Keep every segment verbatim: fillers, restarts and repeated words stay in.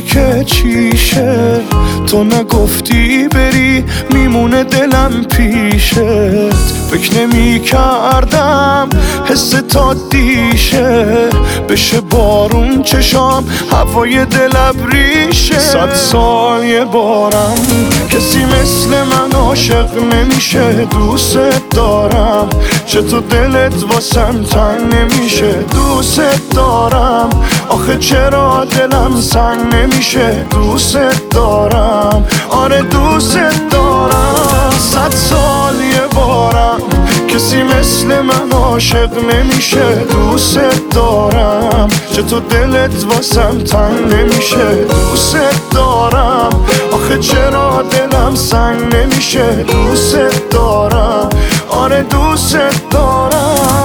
میگی که چیشه، تو نگفتی بری میمونه دلم پیشت. فکر نمی کردم حس تا دیشه، بشه بارون چشام هوای دل ابریشه. صد سال یه بارم کسی مثل من عاشق نمیشه. دوست دارم چطور دلت واسم تنگ نمیشه. دوست دارم آخه چرا دلم سنگ نمیشه. دوست دارم آره دوست دارم. صد سال یه بارم کسی مثل من عاشق نمیشه. دوست دارم چطور دلت واسم تنگ نمیشه. دوست دارم آخه چرا دلم سنگ نمیشه. دوست دارم آره دوست دارم.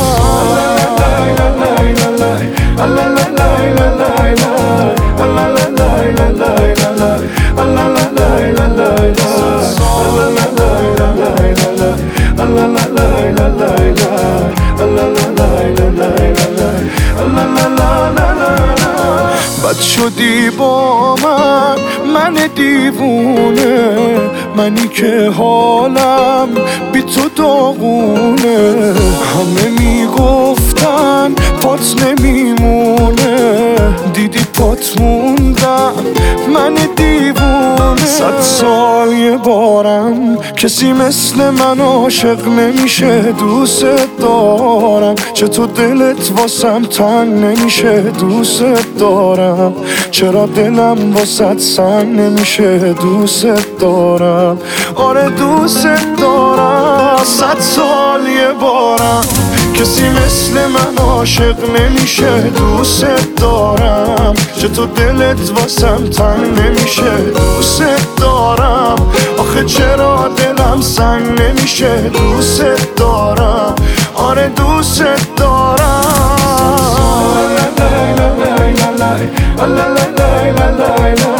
بد شدی با من، من دیوونه، منی که حالم بی تو داغونه. همه میگفتن پات نمیمونه، دیدی پات موندم من دیوونه. صد سال یه بارم کسی مثل من عاشق نمیشه. دوست دارم چطور دلت واسم تنگ نمیشه. دوست دارم چرا دلم واسط سنگ نمیشه. دوست دارم آره دوست دارم. صد سال یه بارم کسی مثل من عاشق نمیشه. دوست دارم چطور دلت واسم تنگ نمیشه. دوست دارم آخه چرا دلم سنگ نمیشه. دوست دارم آره دوست دارم.